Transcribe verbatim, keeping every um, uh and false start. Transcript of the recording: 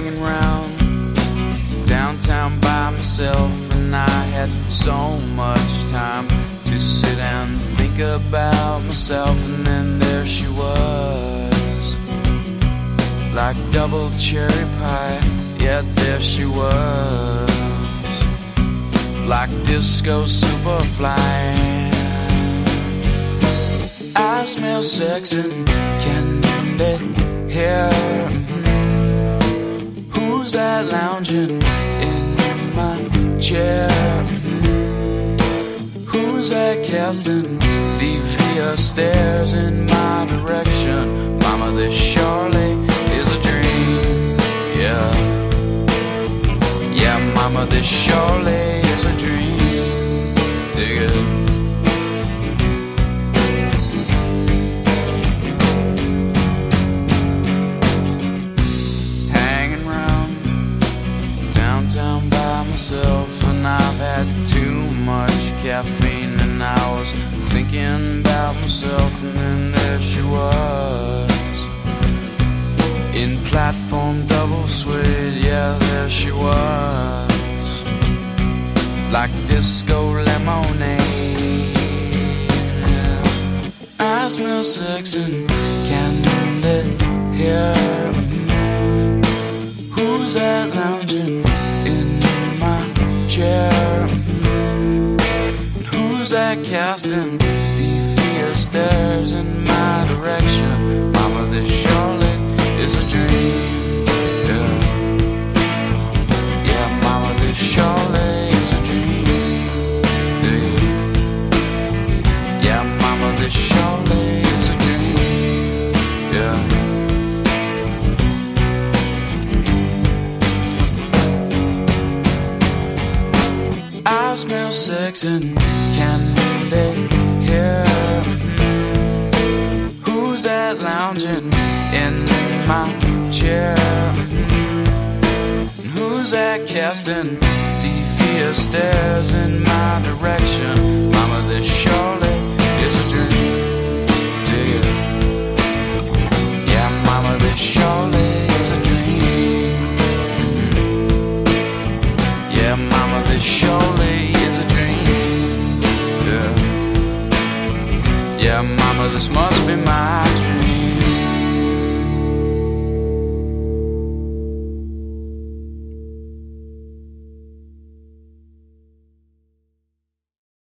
hanging round downtown by myself, and I had so much time to sit and think about myself. And then there she was, like double cherry pie. Yeah, there she was, like disco superfly. I smell sex and candy here. Who's that lounging in my chair? Who's that casting devious stares in my direction? Mama, this surely is a dream. Yeah, yeah, mama, this surely is a dream. Dig it. And I've had too much caffeine, and I was thinking about myself. And then there she was, in platform double suede. Yeah, there she was, like disco lemonade. I smell sex and candy here. Who's that lounging chair? Who's that casting devious stares in my direction? Mama, this surely is a dream. Yeah, yeah, mama, this surely is a dream. Yeah, yeah, mama, this surely is a dream. Yeah. I smell sex and candy here. Who's that lounging in my chair? Who's that casting devious stares in my direction? Mama, this surely is a dream. Dig it. Yeah, mama, this surely is a dream. Yeah, mama, this surely is a dream. Yeah, yeah, mama, this must be my dream.